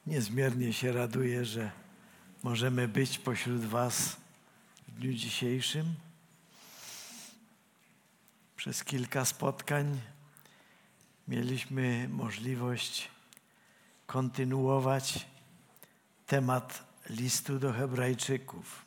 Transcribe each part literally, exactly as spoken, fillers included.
Niezmiernie się raduję, że możemy być pośród Was w dniu dzisiejszym. Przez kilka spotkań mieliśmy możliwość kontynuować temat listu do Hebrajczyków.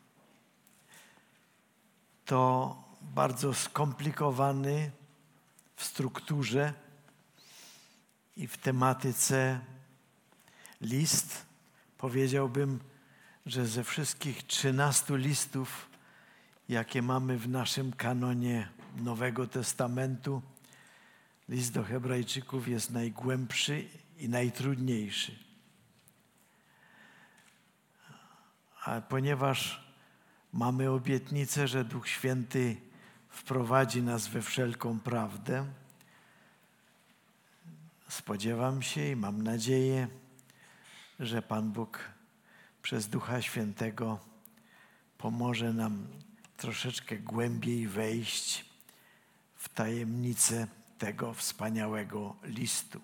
To bardzo skomplikowany w strukturze i w tematyce list. Powiedziałbym, że ze wszystkich trzynastu listów, jakie mamy w naszym kanonie Nowego Testamentu, list do Hebrajczyków jest najgłębszy i najtrudniejszy. A ponieważ mamy obietnicę, że Duch Święty wprowadzi nas we wszelką prawdę, spodziewam się i mam nadzieję, że Pan Bóg przez Ducha Świętego pomoże nam troszeczkę głębiej wejść w tajemnicę tego wspaniałego listu.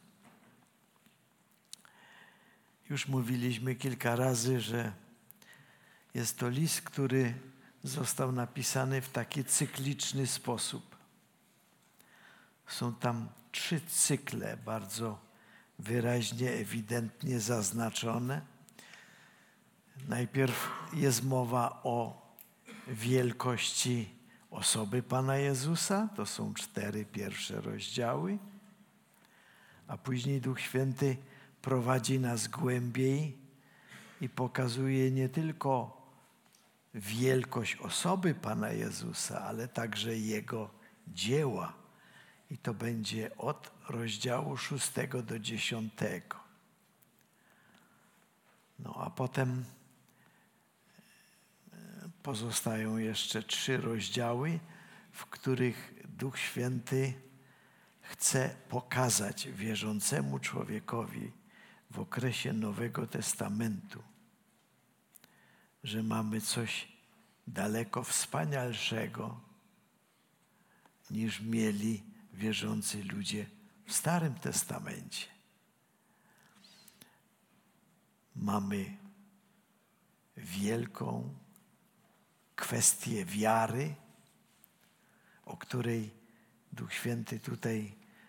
Już mówiliśmy kilka razy, że jest to list, który został napisany w taki cykliczny sposób. Są tam trzy cykle bardzo wyraźnie, ewidentnie zaznaczone. Najpierw jest mowa o wielkości osoby Pana Jezusa. To są cztery pierwsze rozdziały. A później Duch Święty prowadzi nas głębiej i pokazuje nie tylko wielkość osoby Pana Jezusa, ale także Jego dzieła. I to będzie od rozdziału szóstego do dziesiątego. No a potem pozostają jeszcze trzy rozdziały, w których Duch Święty chce pokazać wierzącemu człowiekowi w okresie Nowego Testamentu, że mamy coś daleko wspanialszego niż mieli wierzący ludzie w Starym Testamencie. Mamy wielką kwestię wiary, o której Duch Święty tutaj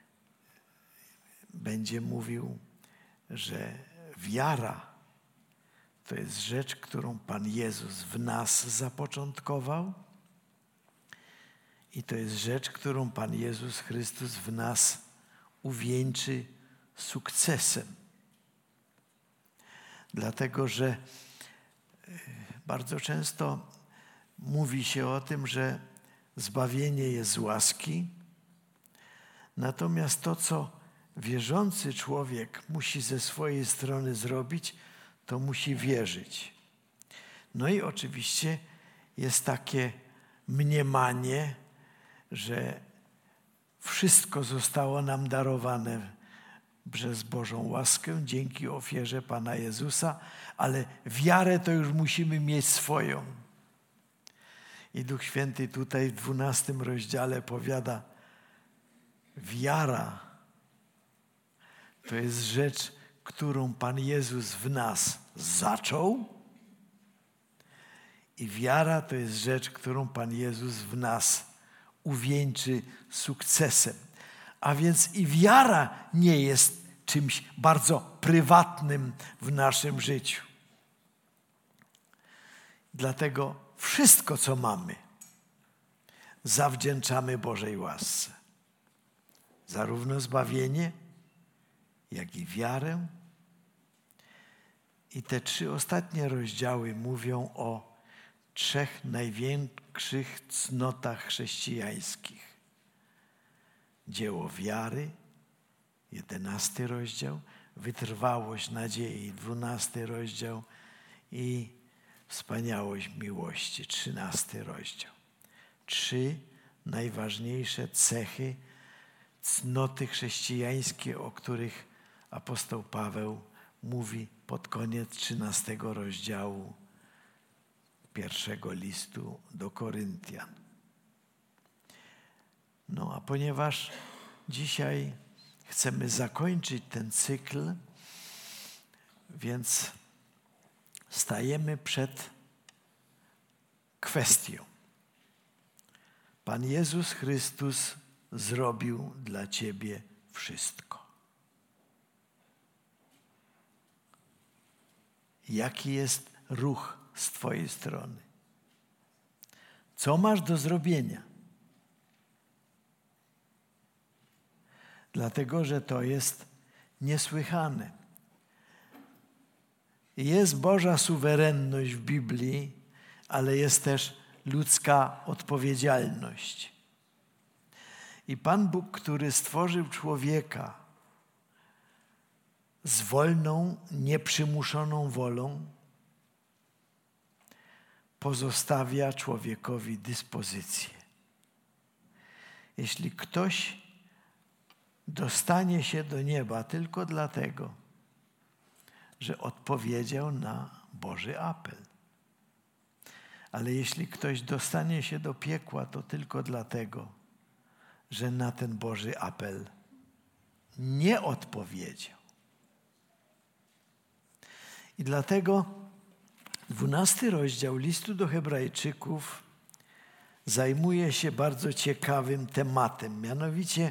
będzie mówił, że wiara to jest rzecz, którą Pan Jezus w nas zapoczątkował i to jest rzecz, którą Pan Jezus Chrystus w nas uwieńczy sukcesem. Dlatego, że bardzo często mówi się o tym, że zbawienie jest z łaski, natomiast to, co wierzący człowiek musi ze swojej strony zrobić, to musi wierzyć. No i oczywiście jest takie mniemanie, że wszystko zostało nam darowane przez Bożą łaskę, dzięki ofierze Pana Jezusa, ale wiarę to już musimy mieć swoją. I Duch Święty tutaj w dwunastym rozdziale powiada, wiara to jest rzecz, którą Pan Jezus w nas zaczął i wiara to jest rzecz, którą Pan Jezus w nas uwieńczy sukcesem. A więc i wiara nie jest czymś bardzo prywatnym w naszym życiu. Dlatego wszystko, co mamy, zawdzięczamy Bożej łasce. Zarówno zbawienie, jak i wiarę. I te trzy ostatnie rozdziały mówią o trzech największych cnotach chrześcijańskich. Dzieło wiary, jedenasty rozdział, wytrwałość nadziei, dwunasty rozdział i wspaniałość miłości, trzynasty rozdział. Trzy najważniejsze cechy, cnoty chrześcijańskie, o których apostoł Paweł mówi pod koniec trzynastego rozdziału pierwszego listu do Koryntian. No a ponieważ dzisiaj chcemy zakończyć ten cykl Więc stajemy przed kwestią. Pan Jezus Chrystus zrobił dla ciebie wszystko. Jaki jest ruch z twojej strony? Co masz do zrobienia? Dlatego, że to jest niesłychane. Jest Boża suwerenność w Biblii, ale jest też ludzka odpowiedzialność. I Pan Bóg, który stworzył człowieka z wolną, nieprzymuszoną wolą, pozostawia człowiekowi dyspozycję. Jeśli ktoś dostanie się do nieba tylko dlatego, że odpowiedział na Boży apel. Ale jeśli ktoś dostanie się do piekła, to tylko dlatego, że na ten Boży apel nie odpowiedział. I dlatego dwunasty rozdział listu do Hebrajczyków zajmuje się bardzo ciekawym tematem, mianowicie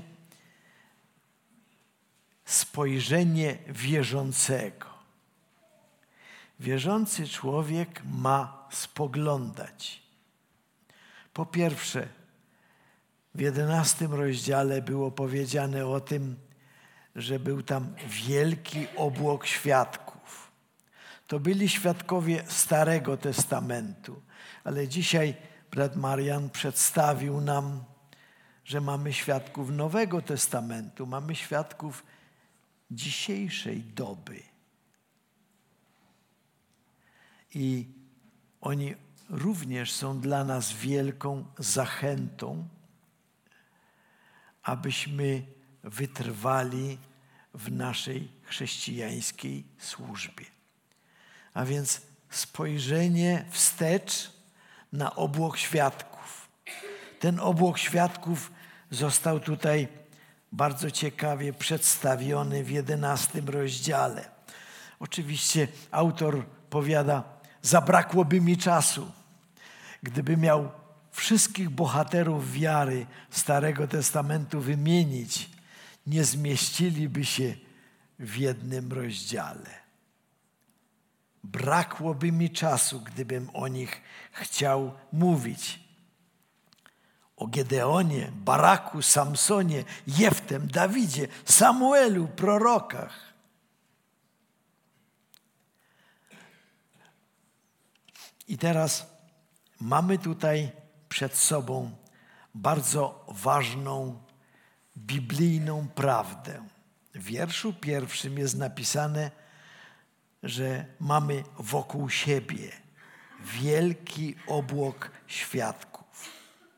spojrzenie wierzącego. Wierzący człowiek ma spoglądać. Po pierwsze, w jedenastym rozdziale było powiedziane o tym, że był tam wielki obłok świadków. To byli świadkowie Starego Testamentu, ale dzisiaj brat Marian przedstawił nam, że mamy świadków Nowego Testamentu, mamy świadków dzisiejszej doby. I oni również są dla nas wielką zachętą, abyśmy wytrwali w naszej chrześcijańskiej służbie. A więc spojrzenie wstecz na obłok świadków. Ten obłok świadków został tutaj bardzo ciekawie przedstawiony w jedenastym rozdziale. Oczywiście autor powiada, zabrakłoby mi czasu, gdyby miał wszystkich bohaterów wiary Starego Testamentu wymienić, nie zmieściliby się w jednym rozdziale. Brakłoby mi czasu, gdybym o nich chciał mówić. O Gedeonie, Baraku, Samsonie, Jeftem, Dawidzie, Samuelu, prorokach. I teraz mamy tutaj przed sobą bardzo ważną biblijną prawdę. W wierszu pierwszym jest napisane, że mamy wokół siebie wielki obłok świadków.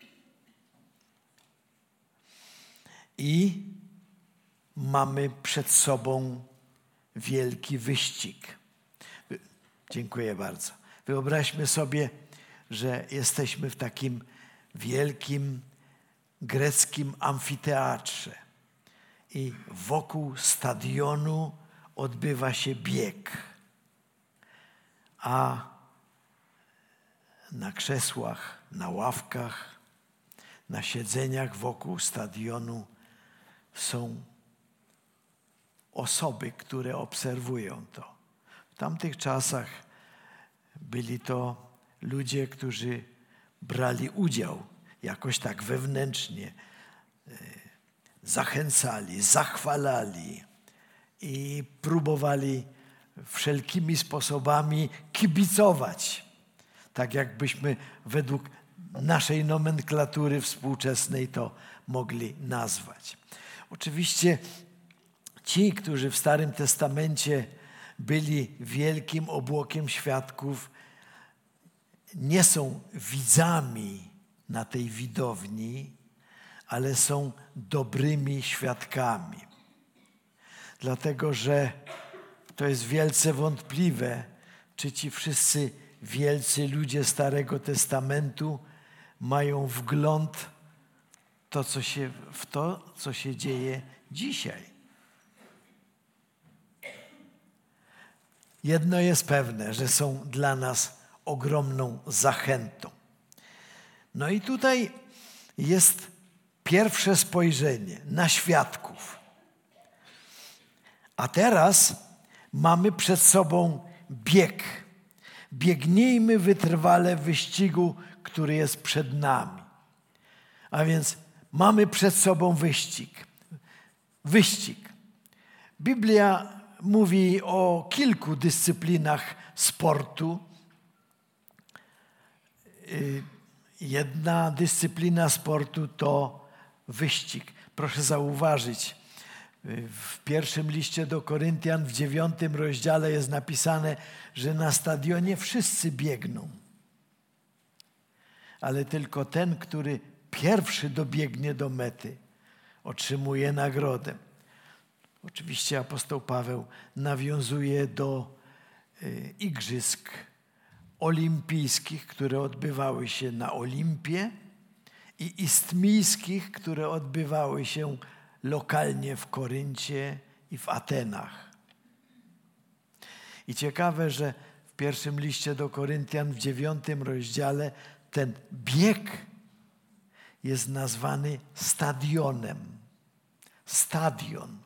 I mamy przed sobą wielki wyścig. Dziękuję bardzo. Wyobraźmy sobie, że jesteśmy w takim wielkim greckim amfiteatrze i wokół stadionu odbywa się bieg, a na krzesłach, na ławkach, na siedzeniach wokół stadionu są osoby, które obserwują to. W tamtych czasach byli to ludzie, którzy brali udział jakoś tak wewnętrznie, zachęcali, zachwalali i próbowali wszelkimi sposobami kibicować, tak jakbyśmy według naszej nomenklatury współczesnej to mogli nazwać. Oczywiście ci, którzy w Starym Testamencie byli wielkim obłokiem świadków, nie są widzami na tej widowni, ale są dobrymi świadkami. Dlatego, że to jest wielce wątpliwe, czy ci wszyscy wielcy ludzie Starego Testamentu mają wgląd to, co się, w to, co się dzieje dzisiaj. jedno jest pewne, że są dla nas ogromną zachętą. No i tutaj jest pierwsze spojrzenie na świadków. A teraz mamy przed sobą bieg. Biegnijmy wytrwale w wyścigu, który jest przed nami. A więc mamy przed sobą wyścig. Wyścig. Biblia mówi o kilku dyscyplinach sportu. Jedna dyscyplina sportu to wyścig. Proszę zauważyć, w pierwszym liście do Koryntian w dziewiątym rozdziale jest napisane, że na stadionie wszyscy biegną. Ale tylko ten, który pierwszy dobiegnie do mety, otrzymuje nagrodę. Oczywiście apostoł Paweł nawiązuje do y, igrzysk olimpijskich, które odbywały się na Olimpie, i istmijskich, które odbywały się lokalnie w Koryncie i w Atenach. I ciekawe, że w pierwszym liście do Koryntian w dziewiątym rozdziale ten bieg jest nazwany stadionem. Stadion.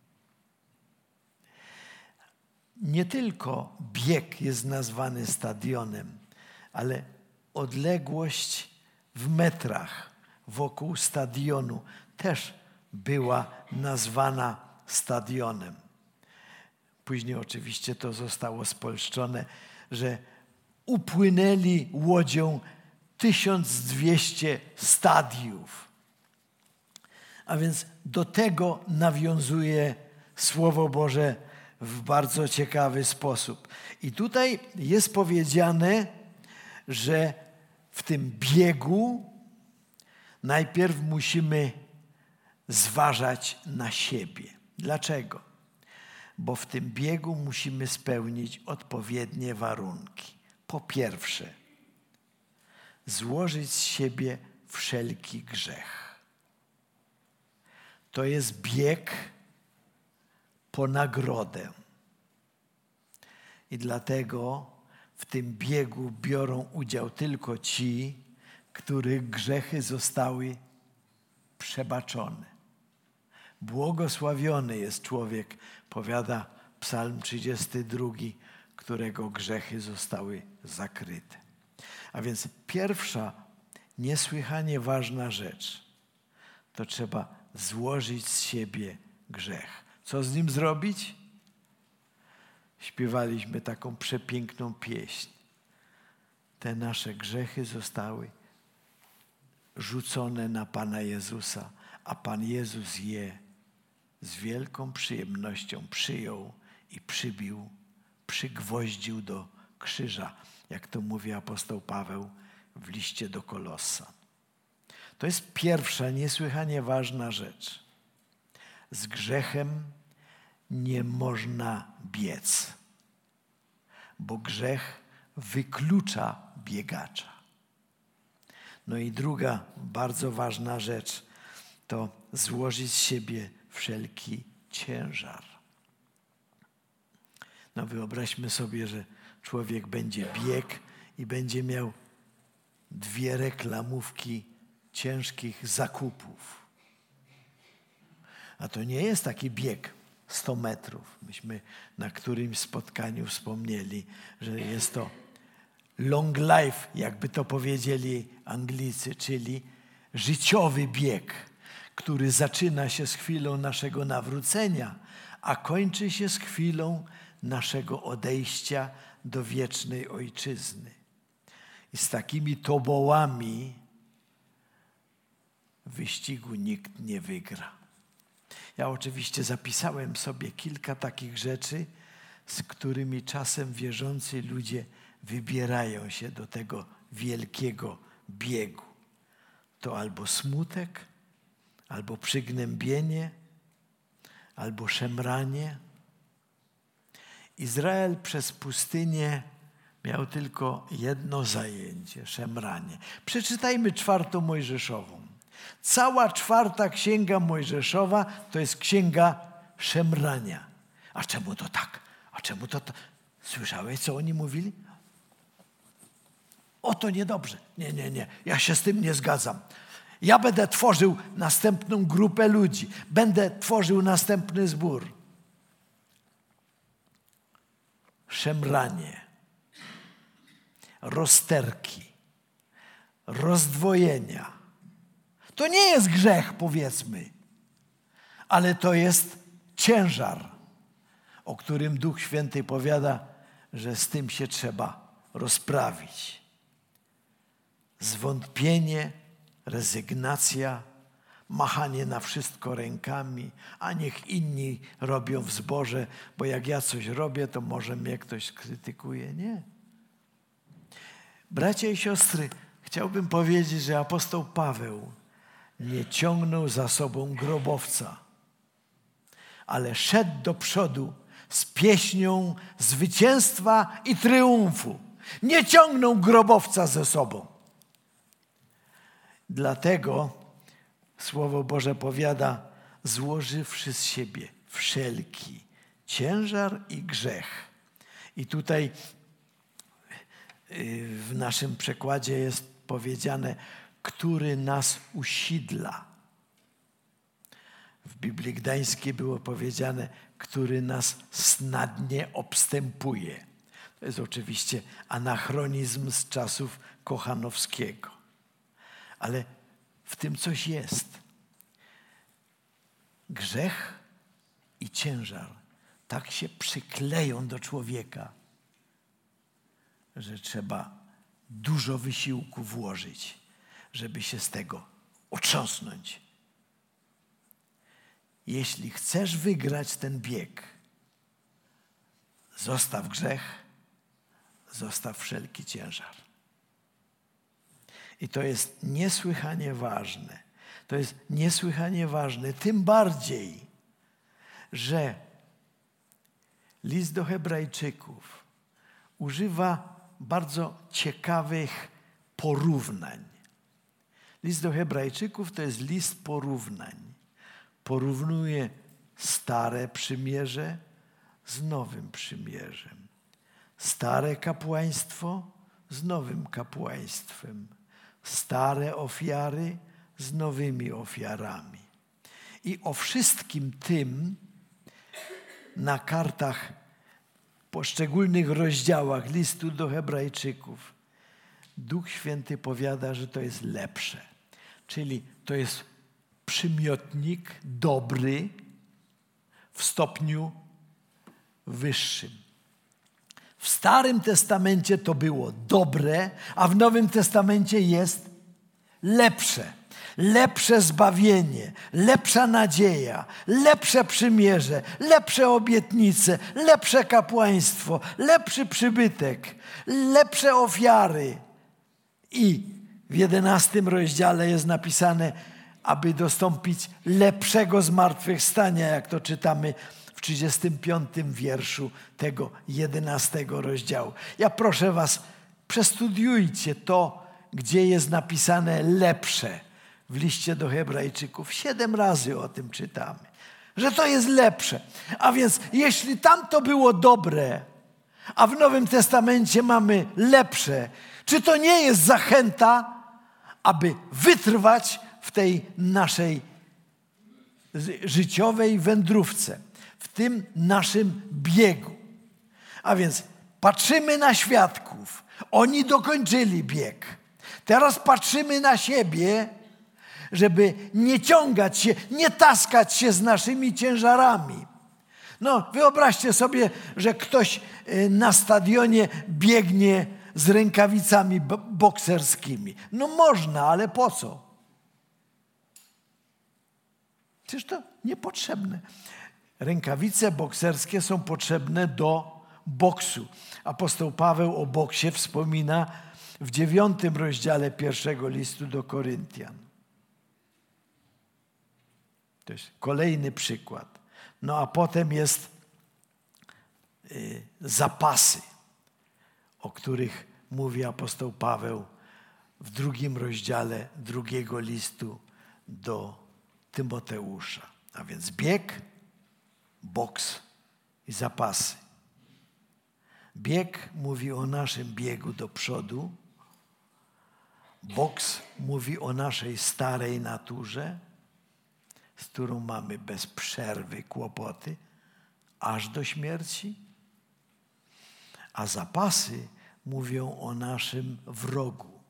Nie tylko bieg jest nazwany stadionem, ale odległość w metrach wokół stadionu też była nazwana stadionem. Później oczywiście to zostało spolszczone, że upłynęli łodzią tysiąc dwieście stadiów. A więc do tego nawiązuje Słowo Boże w bardzo ciekawy sposób. I tutaj jest powiedziane, że w tym biegu najpierw musimy zważać na siebie. Dlaczego? Bo w tym biegu musimy spełnić odpowiednie warunki. Po pierwsze, złożyć z siebie wszelki grzech. To jest bieg po nagrodę. I dlatego w tym biegu biorą udział tylko ci, których grzechy zostały przebaczone. Błogosławiony jest człowiek, powiada Psalm trzydziesty drugi, którego grzechy zostały zakryte. A więc pierwsza niesłychanie ważna rzecz, to trzeba złożyć z siebie grzech. Co z nim zrobić? Śpiewaliśmy taką przepiękną pieśń. Te nasze grzechy zostały rzucone na Pana Jezusa, a Pan Jezus je z wielką przyjemnością przyjął i przybił, przygwoździł do krzyża, jak to mówi apostoł Paweł w liście do Kolossan. To jest pierwsza niesłychanie ważna rzecz. Z grzechem nie można biec, bo grzech wyklucza biegacza. No i druga bardzo ważna rzecz to złożyć z siebie wszelki ciężar. No wyobraźmy sobie, że człowiek będzie biegł i będzie miał dwie reklamówki ciężkich zakupów. A to nie jest taki bieg sto metrów. Myśmy na którymś spotkaniu wspomnieli, że jest to long life, jakby to powiedzieli Anglicy, czyli życiowy bieg, który zaczyna się z chwilą naszego nawrócenia, a kończy się z chwilą naszego odejścia do wiecznej ojczyzny. I z takimi tobołami wyścigu nikt nie wygra. Ja oczywiście zapisałem sobie kilka takich rzeczy, z którymi czasem wierzący ludzie wybierają się do tego wielkiego biegu. To albo smutek, albo przygnębienie, albo szemranie. Izrael przez pustynię miał tylko jedno zajęcie, szemranie. Przeczytajmy czwartą Mojżeszową. Cała czwarta księga Mojżeszowa to jest księga szemrania. A czemu to tak? A czemu to, to Słyszałeś, co oni mówili? O, to niedobrze. Nie, nie, nie. Ja się z tym nie zgadzam. Ja będę tworzył następną grupę ludzi. Będę tworzył następny zbór. Szemranie, rozterki, rozdwojenia. To nie jest grzech, powiedzmy, ale to jest ciężar, o którym Duch Święty powiada, że z tym się trzeba rozprawić. Zwątpienie, rezygnacja, machanie na wszystko rękami, a niech inni robią w zborze, bo jak ja coś robię, to może mnie ktoś skrytykuje. Nie. Bracia i siostry, chciałbym powiedzieć, że apostoł Paweł nie ciągnął za sobą grobowca, ale szedł do przodu z pieśnią zwycięstwa i triumfu. Nie ciągnął grobowca ze sobą. Dlatego Słowo Boże powiada, złożywszy z siebie wszelki ciężar i grzech. I tutaj w naszym przekładzie jest powiedziane, który nas usidla. W Biblii Gdańskiej było powiedziane, który nas snadnie obstępuje. To jest oczywiście anachronizm z czasów Kochanowskiego. Ale w tym coś jest. Grzech i ciężar tak się przykleją do człowieka, że trzeba dużo wysiłku włożyć, żeby się z tego otrząsnąć. Jeśli chcesz wygrać ten bieg, zostaw grzech, zostaw wszelki ciężar. I to jest niesłychanie ważne. To jest niesłychanie ważne, tym bardziej, że list do Hebrajczyków używa bardzo ciekawych porównań. List do Hebrajczyków to jest list porównań. Porównuje stare przymierze z nowym przymierzem. Stare kapłaństwo z nowym kapłaństwem. Stare ofiary z nowymi ofiarami. I o wszystkim tym na kartach, poszczególnych rozdziałach listu do Hebrajczyków Duch Święty powiada, że to jest lepsze. Czyli to jest przymiotnik dobry w stopniu wyższym. W Starym Testamencie to było dobre, a w Nowym Testamencie jest lepsze. Lepsze zbawienie, lepsza nadzieja, lepsze przymierze, lepsze obietnice, lepsze kapłaństwo, lepszy przybytek, lepsze ofiary. I w jedenastym rozdziale jest napisane, aby dostąpić lepszego zmartwychwstania, jak to czytamy w trzydziestym piątym wierszu tego jedenastego rozdziału. Ja proszę was, przestudiujcie to, gdzie jest napisane lepsze w liście do Hebrajczyków. Siedem razy o tym czytamy, że to jest lepsze. A więc jeśli tamto było dobre, a w Nowym Testamencie mamy lepsze, czy to nie jest zachęta, aby wytrwać w tej naszej życiowej wędrówce, w tym naszym biegu? A więc patrzymy na świadków. Oni dokończyli bieg. Teraz patrzymy na siebie, żeby nie ciągać się, nie taskać się z naszymi ciężarami. No, wyobraźcie sobie, że ktoś na stadionie biegnie z rękawicami bokserskimi. No można, ale po co? Przecież to niepotrzebne. Rękawice bokserskie są potrzebne do boksu. Apostoł Paweł o boksie wspomina w dziewiątym rozdziale pierwszego listu do Koryntian. To jest kolejny przykład. No a potem jest y, zapasy, o których mówi apostoł Paweł w drugim rozdziale drugiego listu do Tymoteusza. A więc bieg, boks i zapasy. Bieg mówi o naszym biegu do przodu. Boks mówi o naszej starej naturze, z którą mamy bez przerwy kłopoty, aż do śmierci. A zapasy mówią o naszym wrogu,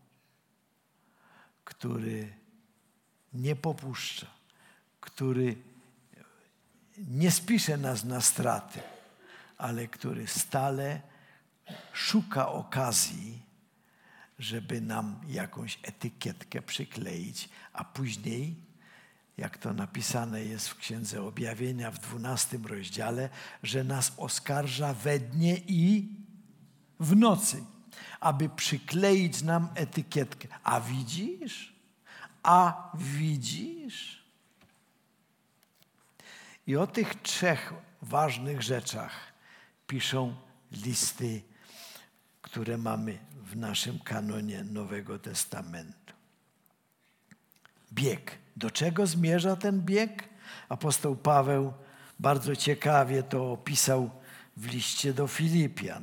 który nie popuszcza, który nie spisze nas na straty, ale który stale szuka okazji, żeby nam jakąś etykietkę przykleić, a później, jak to napisane jest w Księdze Objawienia w dwunastym rozdziale, że nas oskarża we dnie i w nocy, aby przykleić nam etykietkę. A widzisz? A widzisz? I o tych trzech ważnych rzeczach piszą listy, które mamy w naszym kanonie Nowego Testamentu. Bieg. Do czego zmierza ten bieg? Apostoł Paweł bardzo ciekawie to opisał w liście do Filipian.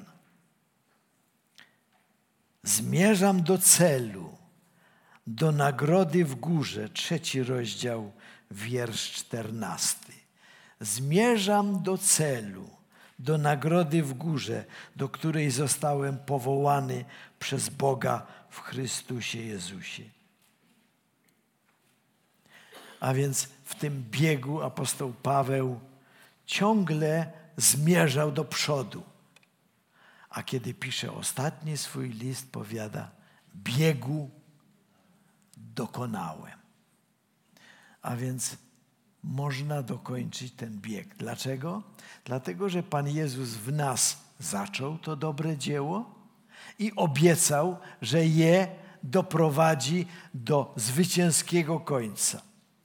Zmierzam do celu, do nagrody w górze. Trzeci rozdział, wiersz czternasty. Zmierzam do celu, do nagrody w górze, do której zostałem powołany przez Boga w Chrystusie Jezusie. A więc w tym biegu apostoł Paweł ciągle zmierzał do przodu. A kiedy pisze ostatni swój list, powiada: biegu dokonałem. A więc można dokończyć ten bieg. Dlaczego? Dlatego, że Pan Jezus w nas zaczął to dobre dzieło i obiecał, że je doprowadzi do zwycięskiego końca.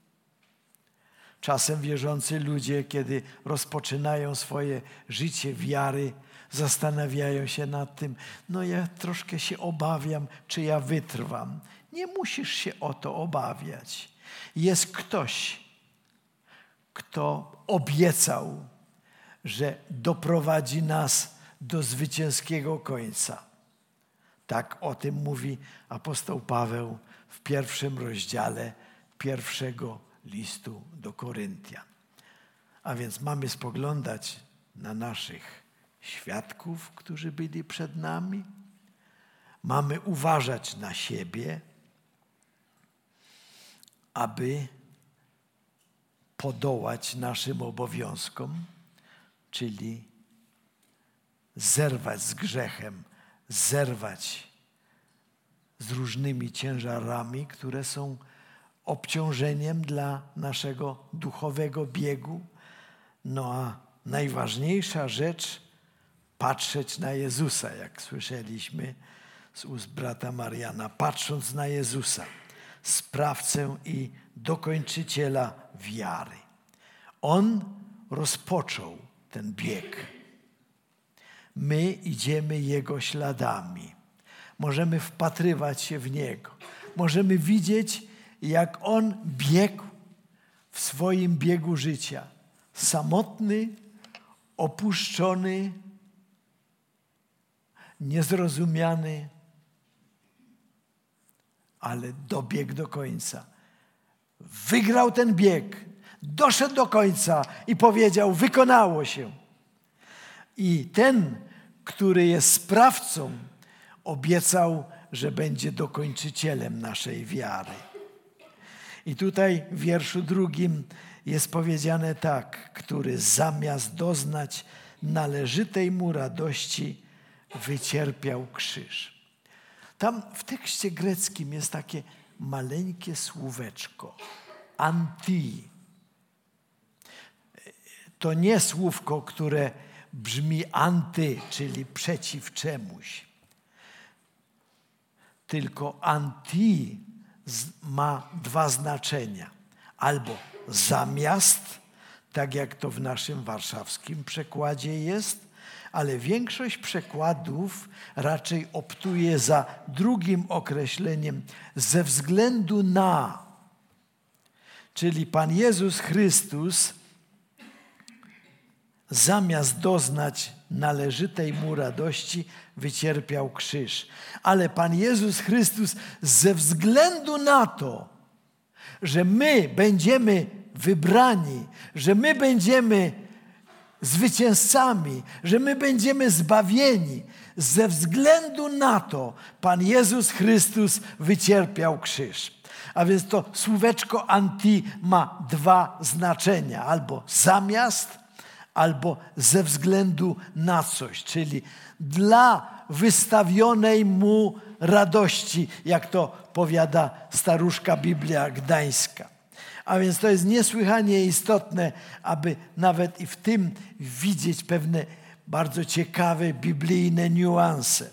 Czasem wierzący ludzie, kiedy rozpoczynają swoje życie wiary, zastanawiają się nad tym, no ja troszkę się obawiam, czy ja wytrwam. Nie musisz się o to obawiać. Jest ktoś, kto obiecał, że doprowadzi nas do zwycięskiego końca. Tak o tym mówi apostoł Paweł w pierwszym rozdziale pierwszego listu do Koryntian. A więc mamy spoglądać na naszych świadków, którzy byli przed nami. Mamy uważać na siebie, aby podołać naszym obowiązkom, czyli zerwać z grzechem, zerwać z różnymi ciężarami, które są obciążeniem dla naszego duchowego biegu. No a najważniejsza rzecz, patrzeć na Jezusa, jak słyszeliśmy z ust brata Mariana, patrząc na Jezusa, sprawcę i dokończyciela wiary. On rozpoczął ten bieg. My idziemy Jego śladami. Możemy wpatrywać się w Niego. Możemy widzieć, jak On biegł w swoim biegu życia. Samotny, opuszczony, niezrozumiany, ale dobiegł do końca. Wygrał ten bieg, doszedł do końca i powiedział: wykonało się. I ten, który jest sprawcą, obiecał, że będzie dokończycielem naszej wiary. I tutaj w wierszu drugim jest powiedziane tak: który zamiast doznać należytej mu radości wycierpiał krzyż. Tam w tekście greckim jest takie maleńkie słóweczko anti. To nie słówko, które brzmi anty, czyli przeciw czemuś. Tylko anti ma dwa znaczenia. Albo zamiast, tak jak to w naszym warszawskim przekładzie jest, ale większość przekładów raczej optuje za drugim określeniem ze względu na. Czyli Pan Jezus Chrystus zamiast doznać należytej mu radości wycierpiał krzyż. Ale Pan Jezus Chrystus ze względu na to, że my będziemy wybrani, że my będziemy zwycięzcami, że my będziemy zbawieni, ze względu na to Pan Jezus Chrystus wycierpiał krzyż. A więc to słóweczko anti ma dwa znaczenia. Albo zamiast, albo ze względu na coś. Czyli dla wystawionej mu radości, jak to powiada staruszka Biblia Gdańska. A więc to jest niesłychanie istotne, aby nawet i w tym widzieć pewne bardzo ciekawe biblijne niuanse.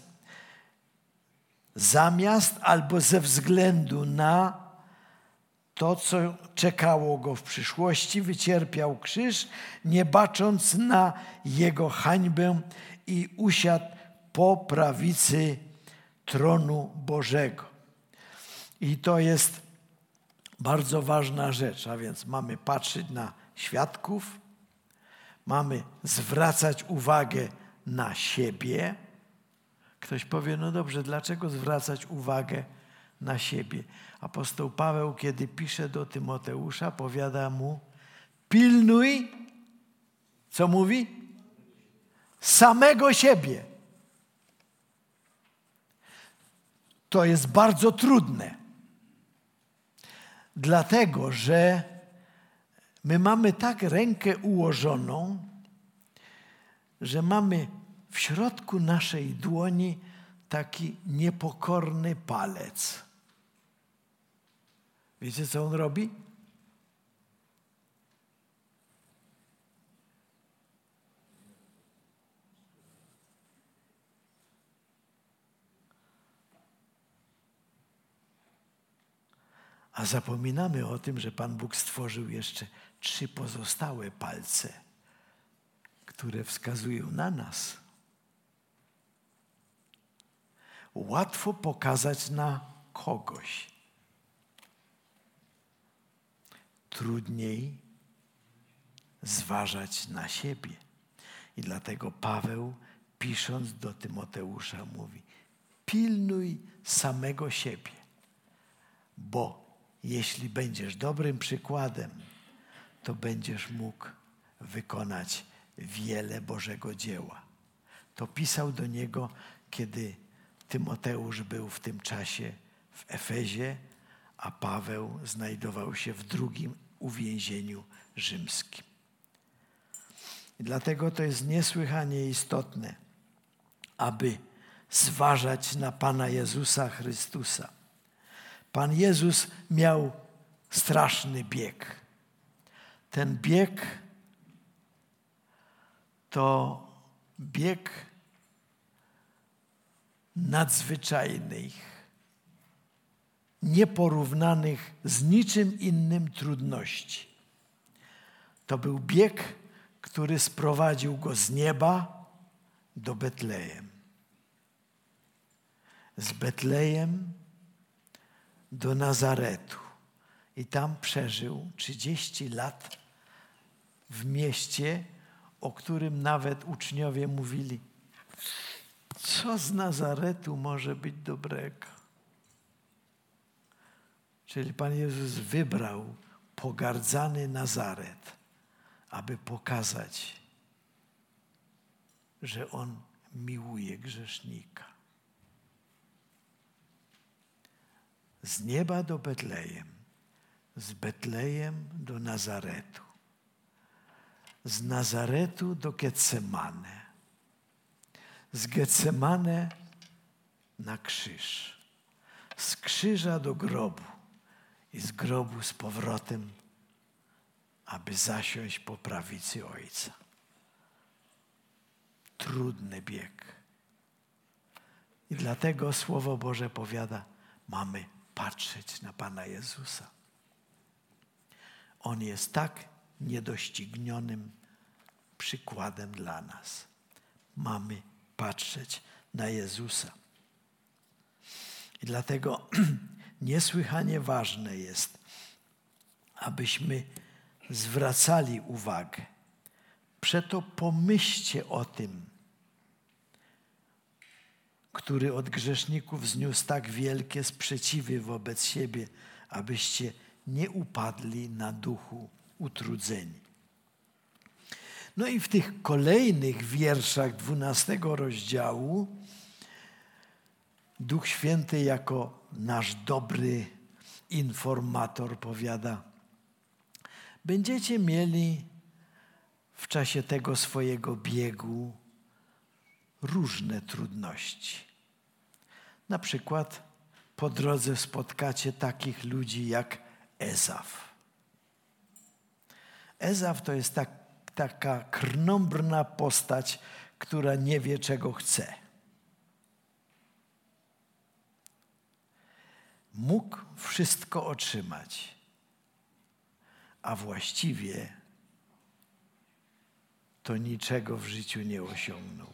Zamiast albo ze względu na to, co czekało go w przyszłości, wycierpiał krzyż, nie bacząc na jego hańbę i usiadł po prawicy tronu Bożego. I to jest bardzo ważna rzecz, a więc mamy patrzeć na świadków, mamy zwracać uwagę na siebie. Ktoś powie, no dobrze, dlaczego zwracać uwagę na siebie? Apostoł Paweł, kiedy pisze do Tymoteusza, powiada mu, pilnuj, co mówi? Samego siebie. To jest bardzo trudne. Dlatego, że my mamy tak rękę ułożoną, że mamy w środku naszej dłoni taki niepokorny palec. Wiecie, co on robi? A zapominamy o tym, że Pan Bóg stworzył jeszcze trzy pozostałe palce, które wskazują na nas. Łatwo pokazać na kogoś. Trudniej zważać na siebie. I dlatego Paweł, pisząc do Tymoteusza, mówi, pilnuj samego siebie, bo jeśli będziesz dobrym przykładem, to będziesz mógł wykonać wiele Bożego dzieła. To pisał do niego, kiedy Tymoteusz był w tym czasie w Efezie, a Paweł znajdował się w drugim uwięzieniu rzymskim. I dlatego to jest niesłychanie istotne, aby zważać na Pana Jezusa Chrystusa. Pan Jezus miał straszny bieg. Ten bieg to bieg nadzwyczajnych, nieporównanych z niczym innym trudności. To był bieg, który sprowadził go z nieba do Betlejem. Z Betlejem do Nazaretu. I tam przeżył trzydzieści lat w mieście, o którym nawet uczniowie mówili, co z Nazaretu może być dobrego? Czyli Pan Jezus wybrał pogardzany Nazaret, aby pokazać, że On miłuje grzesznika. Z nieba do Betlejem, z Betlejem do Nazaretu, z Nazaretu do Getsemane, z Getsemane na krzyż, z krzyża do grobu i z grobu z powrotem, aby zasiąść po prawicy Ojca. Trudny bieg. I dlatego Słowo Boże powiada, mamy patrzeć na Pana Jezusa. On jest tak niedoścignionym przykładem dla nas. Mamy patrzeć na Jezusa. I dlatego niesłychanie ważne jest, abyśmy zwracali uwagę. Przeto pomyślcie o tym, który od grzeszników zniósł tak wielkie sprzeciwy wobec siebie, abyście nie upadli na duchu utrudzeni. No i w tych kolejnych wierszach dwunastego rozdziału Duch Święty jako nasz dobry informator powiada: będziecie mieli w czasie tego swojego biegu różne trudności. Na przykład po drodze spotkacie takich ludzi jak Ezaf. Ezaf to jest tak, taka krnąbrna postać, która nie wie, czego chce. Mógł wszystko otrzymać, a właściwie to niczego w życiu nie osiągnął.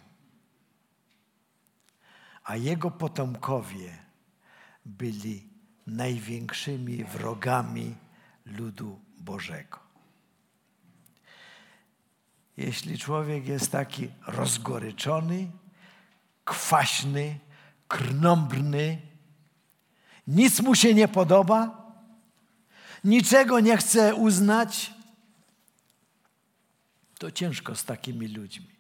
A jego potomkowie byli największymi wrogami ludu Bożego. Jeśli człowiek jest taki rozgoryczony, kwaśny, krnąbrny, nic mu się nie podoba, niczego nie chce uznać, to ciężko z takimi ludźmi.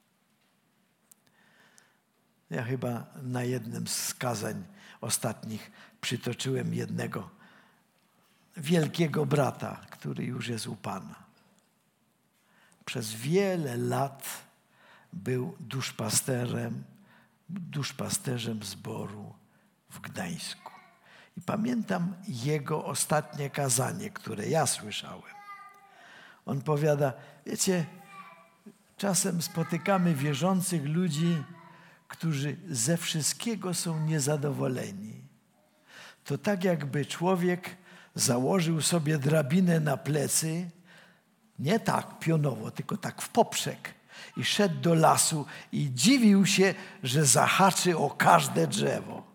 Ja chyba na jednym z kazań ostatnich przytoczyłem jednego wielkiego brata, który już jest u Pana. Przez wiele lat był duszpasterzem, duszpasterzem zboru w Gdańsku. I pamiętam jego ostatnie kazanie, które ja słyszałem. On powiada: wiecie, czasem spotykamy wierzących ludzi, którzy ze wszystkiego są niezadowoleni. To tak jakby człowiek założył sobie drabinę na plecy, nie tak pionowo, tylko tak w poprzek, i szedł do lasu i dziwił się, że zahaczy o każde drzewo.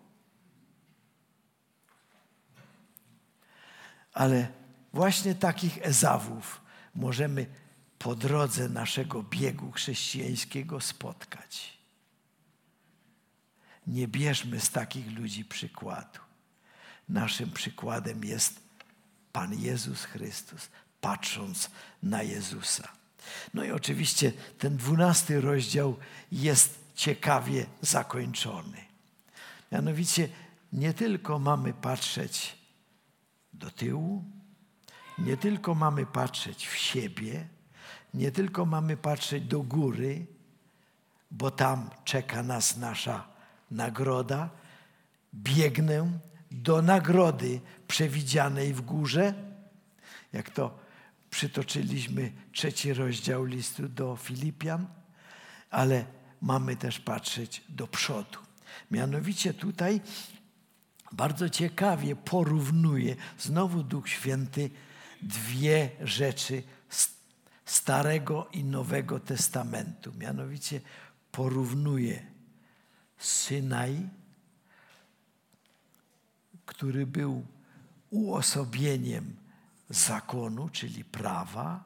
Ale właśnie takich Ezawów możemy po drodze naszego biegu chrześcijańskiego spotkać. Nie bierzmy z takich ludzi przykładu. Naszym przykładem jest Pan Jezus Chrystus, patrząc na Jezusa. No i oczywiście ten dwunasty rozdział jest ciekawie zakończony. Mianowicie nie tylko mamy patrzeć do tyłu, nie tylko mamy patrzeć w siebie, nie tylko mamy patrzeć do góry, bo tam czeka nas nasza nagroda. Biegnę do nagrody przewidzianej w górze, jak to przytoczyliśmy trzeci rozdział listu do Filipian, ale mamy też patrzeć do przodu. Mianowicie tutaj bardzo ciekawie porównuje znowu Duch Święty dwie rzeczy Starego i Nowego Testamentu. Mianowicie porównuje Synaj, który był uosobieniem zakonu, czyli prawa,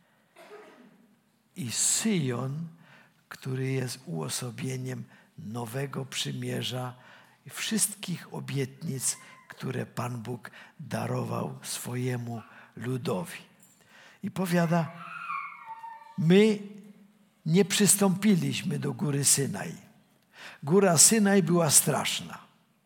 i Syjon, który jest uosobieniem nowego przymierza i wszystkich obietnic, które Pan Bóg darował swojemu ludowi. I powiada: my nie przystąpiliśmy do góry Synaj. Góra Synaj była straszna.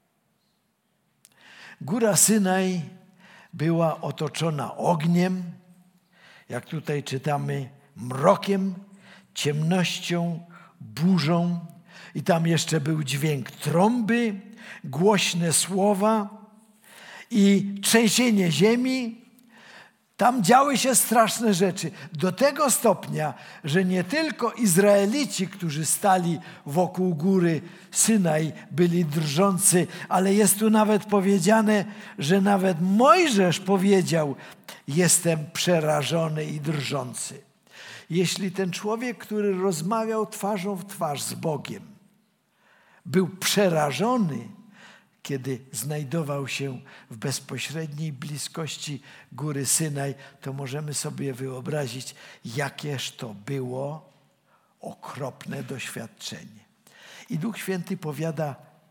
Góra Synaj była otoczona ogniem, jak tutaj czytamy, mrokiem, ciemnością, burzą. I tam jeszcze był dźwięk trąby, głośne słowa i trzęsienie ziemi. Tam działy się straszne rzeczy. Do tego stopnia, że nie tylko Izraelici, którzy stali wokół góry Synaj, byli drżący, ale jest tu nawet powiedziane, że nawet Mojżesz powiedział: jestem przerażony i drżący. Jeśli ten człowiek, który rozmawiał twarzą w twarz z Bogiem, był przerażony, kiedy znajdował się w bezpośredniej bliskości góry Synaj, to możemy sobie wyobrazić, jakież to było okropne doświadczenie. I Duch Święty powiada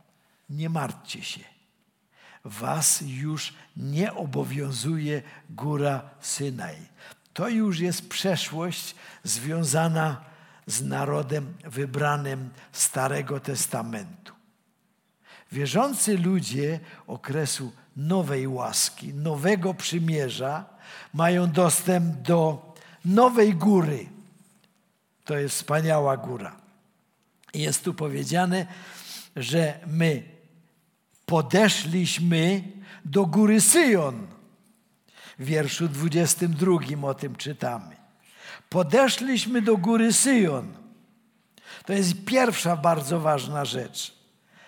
nie martwcie się. Was już nie obowiązuje góra Synaj. To już jest przeszłość związana z narodem wybranym Starego Testamentu. Wierzący ludzie okresu nowej łaski, nowego przymierza mają dostęp do nowej góry. To jest wspaniała góra. Jest tu powiedziane, że my podeszliśmy do góry Syjon. W wierszu dwudziestym drugim o tym czytamy. Podeszliśmy do góry Syjon. To jest pierwsza bardzo ważna rzecz.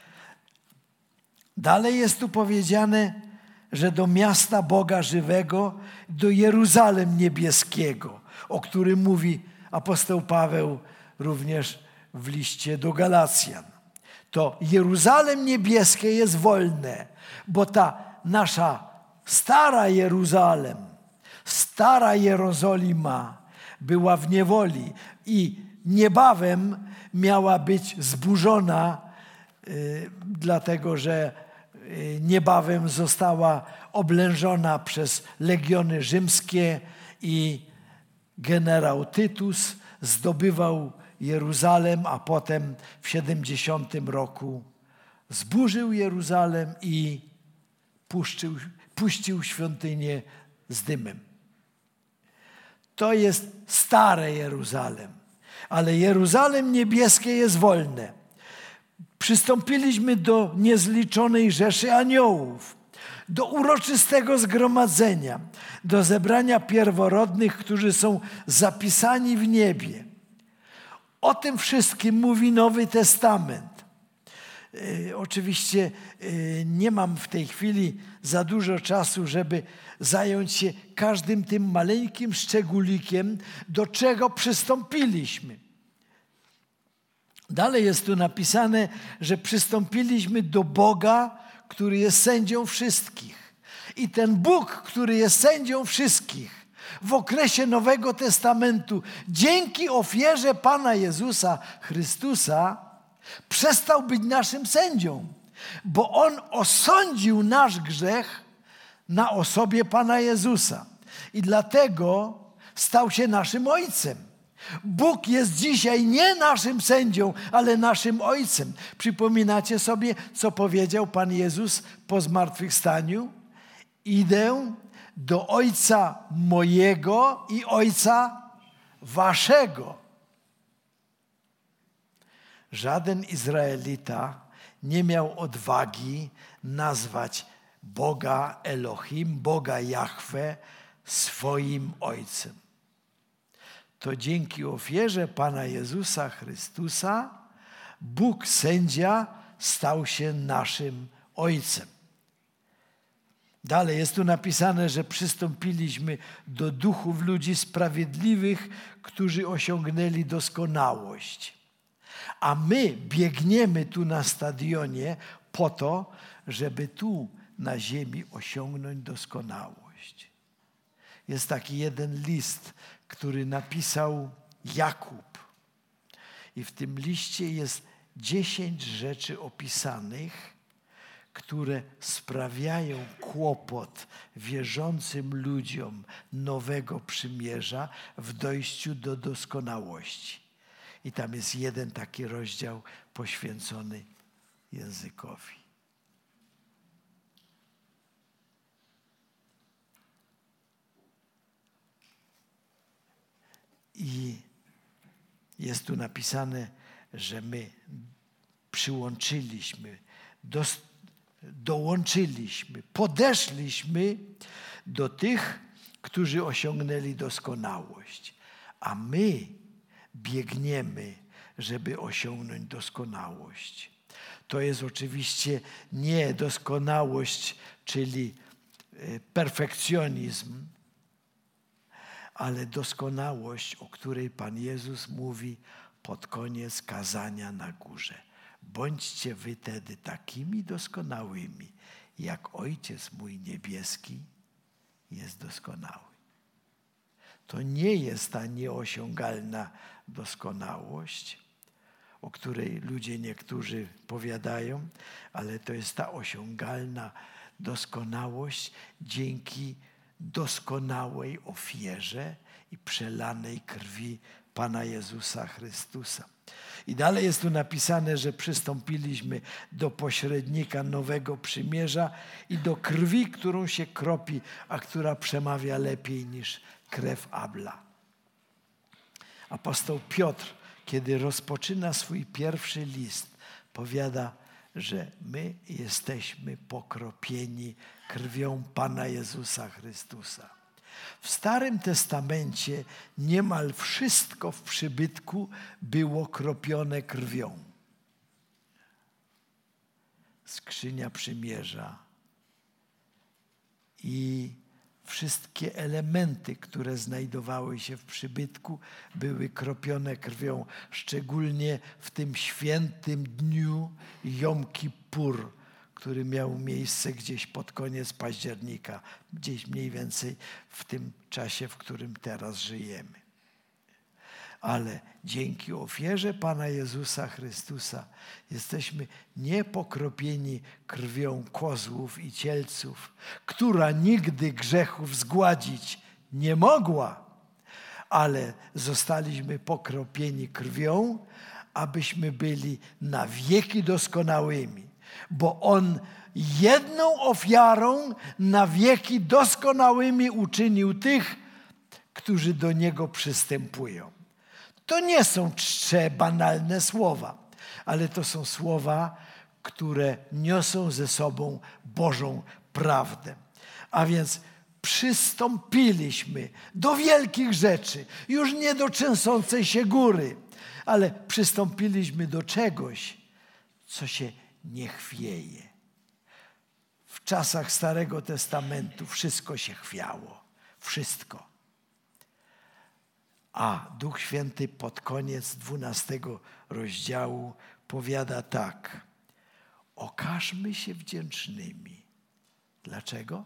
Dalej jest tu powiedziane, że do miasta Boga żywego, do Jeruzalem niebieskiego, o którym mówi apostoł Paweł również w liście do Galacjan. To Jeruzalem niebieskie jest wolne, bo ta nasza stara Jeruzalem, stara Jerozolima była w niewoli i niebawem miała być zburzona, yy, dlatego że yy, niebawem została oblężona przez legiony rzymskie i generał Tytus zdobywał Jeruzalem, a potem w siedemdziesiątym roku zburzył Jeruzalem i puścił, puścił świątynię z dymem. To jest stare Jeruzalem, ale Jeruzalem niebieskie jest wolne. Przystąpiliśmy do niezliczonej rzeszy aniołów, do uroczystego zgromadzenia, do zebrania pierworodnych, którzy są zapisani w niebie. O tym wszystkim mówi Nowy Testament. Yy, oczywiście yy, nie mam w tej chwili za dużo czasu, żeby zająć się każdym tym maleńkim szczególikiem, do czego przystąpiliśmy. Dalej jest tu napisane, że przystąpiliśmy do Boga, który jest sędzią wszystkich. I ten Bóg, który jest sędzią wszystkich, w okresie Nowego Testamentu, dzięki ofierze Pana Jezusa Chrystusa, przestał być naszym sędzią, bo On osądził nasz grzech na osobie Pana Jezusa. I dlatego stał się naszym Ojcem. Bóg jest dzisiaj nie naszym sędzią, ale naszym Ojcem. Przypominacie sobie, co powiedział Pan Jezus po zmartwychwstaniu? Idę do Ojca mojego i Ojca waszego. Żaden Izraelita nie miał odwagi nazwać Boga Elohim, Boga Jahwe swoim Ojcem. To dzięki ofierze Pana Jezusa Chrystusa Bóg sędzia stał się naszym Ojcem. Dalej jest tu napisane, że przystąpiliśmy do duchów ludzi sprawiedliwych, którzy osiągnęli doskonałość. A my biegniemy tu na stadionie po to, żeby tu na ziemi osiągnąć doskonałość. Jest taki jeden list, który napisał Jakub. I w tym liście jest dziesięć rzeczy opisanych, które sprawiają kłopot wierzącym ludziom Nowego Przymierza w dojściu do doskonałości. I tam jest jeden taki rozdział poświęcony językowi. I jest tu napisane, że my przyłączyliśmy, do, dołączyliśmy, podeszliśmy do tych, którzy osiągnęli doskonałość. A my biegniemy, żeby osiągnąć doskonałość. To jest oczywiście nie doskonałość, czyli perfekcjonizm, ale doskonałość, o której Pan Jezus mówi pod koniec kazania na górze. Bądźcie wy tedy takimi doskonałymi, jak Ojciec mój niebieski jest doskonały. To nie jest ta nieosiągalna doskonałość, o której ludzie niektórzy powiadają, ale to jest ta osiągalna doskonałość dzięki doskonałej ofierze i przelanej krwi Pana Jezusa Chrystusa. I dalej jest tu napisane, że przystąpiliśmy do pośrednika nowego przymierza i do krwi, którą się kropi, a która przemawia lepiej niż krew Abla. Apostoł Piotr, kiedy rozpoczyna swój pierwszy list, powiada, że my jesteśmy pokropieni krwią Pana Jezusa Chrystusa. W Starym Testamencie niemal wszystko w przybytku było kropione krwią. Skrzynia przymierza i wszystkie elementy, które znajdowały się w przybytku, były kropione krwią, szczególnie w tym świętym dniu Jom Kippur, który miał miejsce gdzieś pod koniec października, gdzieś mniej więcej w tym czasie, w którym teraz żyjemy. Ale dzięki ofierze Pana Jezusa Chrystusa jesteśmy niepokropieni krwią kozłów i cielców, która nigdy grzechów zgładzić nie mogła, ale zostaliśmy pokropieni krwią, abyśmy byli na wieki doskonałymi, bo On jedną ofiarą na wieki doskonałymi uczynił tych, którzy do Niego przystępują. To nie są czcze banalne słowa, ale to są słowa, które niosą ze sobą Bożą prawdę. A więc przystąpiliśmy do wielkich rzeczy, już nie do trzęsącej się góry, ale przystąpiliśmy do czegoś, co się nie chwieje. W czasach Starego Testamentu wszystko się chwiało. Wszystko. A Duch Święty pod koniec dwunastego rozdziału powiada tak. Okażmy się wdzięcznymi. Dlaczego?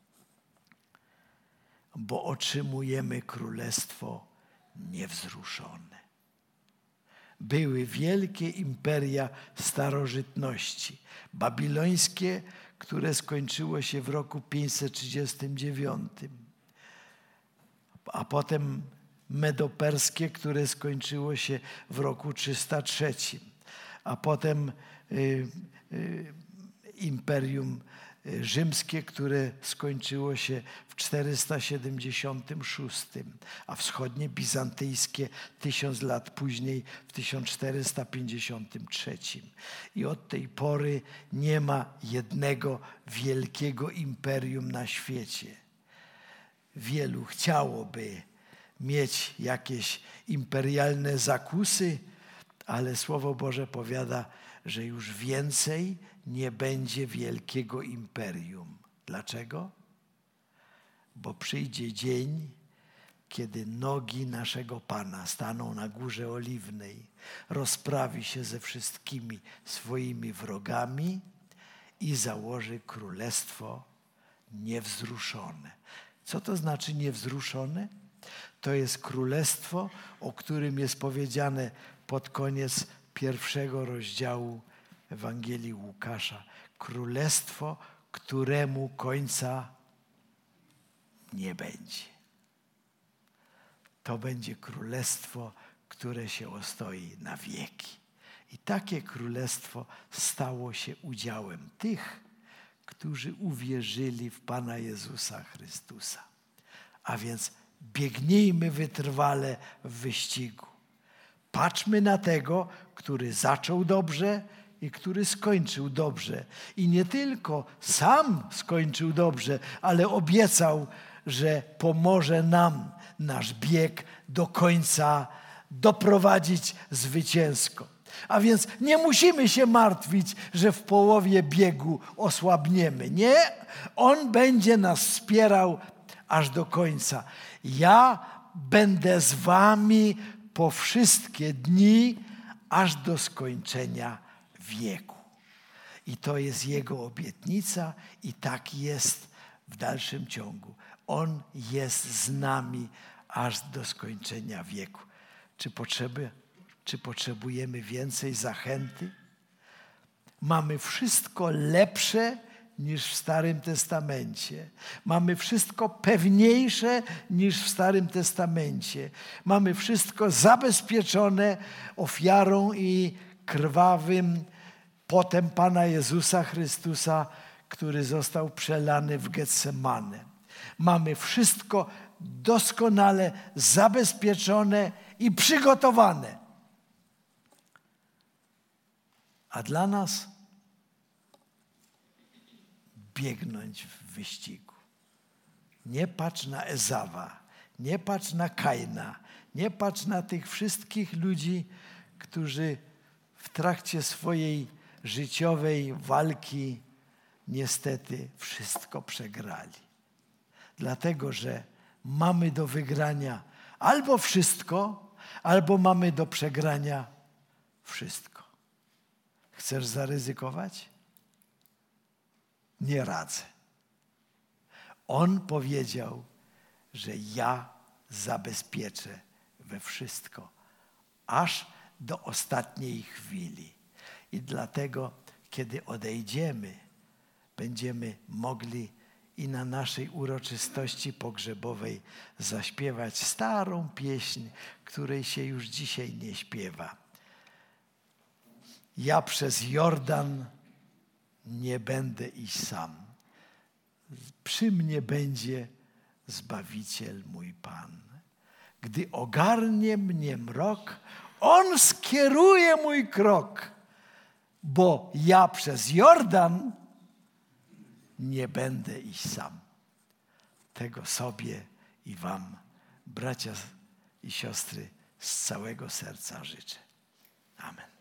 Bo otrzymujemy królestwo niewzruszone. Były wielkie imperia starożytności. Babilońskie, które skończyło się w roku pięćset trzydziestym dziewiątym. A potem medoperskie, które skończyło się w roku trzysta trzecim. A potem y, y, Imperium Rzymskie, które skończyło się w czterysta siedemdziesiątym szóstym, a wschodnie bizantyjskie tysiąc lat później w tysiąc czterysta pięćdziesiątym trzecim. I od tej pory nie ma jednego wielkiego imperium na świecie. Wielu chciałoby mieć jakieś imperialne zakusy, ale Słowo Boże powiada, że już więcej nie będzie wielkiego imperium. Dlaczego? Bo przyjdzie dzień, kiedy nogi naszego Pana staną na Górze Oliwnej, rozprawi się ze wszystkimi swoimi wrogami i założy królestwo niewzruszone. Co to znaczy niewzruszone? To jest królestwo, o którym jest powiedziane pod koniec pierwszego rozdziału Ewangelii Łukasza. Królestwo, któremu końca nie będzie. To będzie królestwo, które się ostoi na wieki. I takie królestwo stało się udziałem tych, którzy uwierzyli w Pana Jezusa Chrystusa. A więc biegnijmy wytrwale w wyścigu. Patrzmy na tego, który zaczął dobrze i który skończył dobrze. I nie tylko sam skończył dobrze, ale obiecał, że pomoże nam nasz bieg do końca doprowadzić zwycięsko. A więc nie musimy się martwić, że w połowie biegu osłabniemy. Nie, On będzie nas wspierał aż do końca. Ja będę z wami po wszystkie dni, aż do skończenia wieku. I to jest Jego obietnica i tak jest w dalszym ciągu. On jest z nami aż do skończenia wieku. Czy potrzeby, Czy potrzebujemy więcej zachęty? Mamy wszystko lepsze niż w Starym Testamencie. Mamy wszystko pewniejsze niż w Starym Testamencie. Mamy wszystko zabezpieczone ofiarą i krwawym potem Pana Jezusa Chrystusa, który został przelany w Getsemane. Mamy wszystko doskonale zabezpieczone i przygotowane. A dla nas biegnąć w wyścigu. Nie patrz na Ezawa, nie patrz na Kaina, nie patrz na tych wszystkich ludzi, którzy w trakcie swojej życiowej walki niestety wszystko przegrali. Dlatego, że mamy do wygrania albo wszystko, albo mamy do przegrania wszystko. Chcesz zaryzykować? Nie radzę. On powiedział, że ja zabezpieczę we wszystko, aż do ostatniej chwili. I dlatego, kiedy odejdziemy, będziemy mogli i na naszej uroczystości pogrzebowej zaśpiewać starą pieśń, której się już dzisiaj nie śpiewa. Ja przez Jordan nie będę iść sam. Przy mnie będzie Zbawiciel mój Pan. Gdy ogarnie mnie mrok, On skieruje mój krok, bo ja przez Jordan nie będę iść sam. Tego sobie i wam, bracia i siostry, z całego serca życzę. Amen.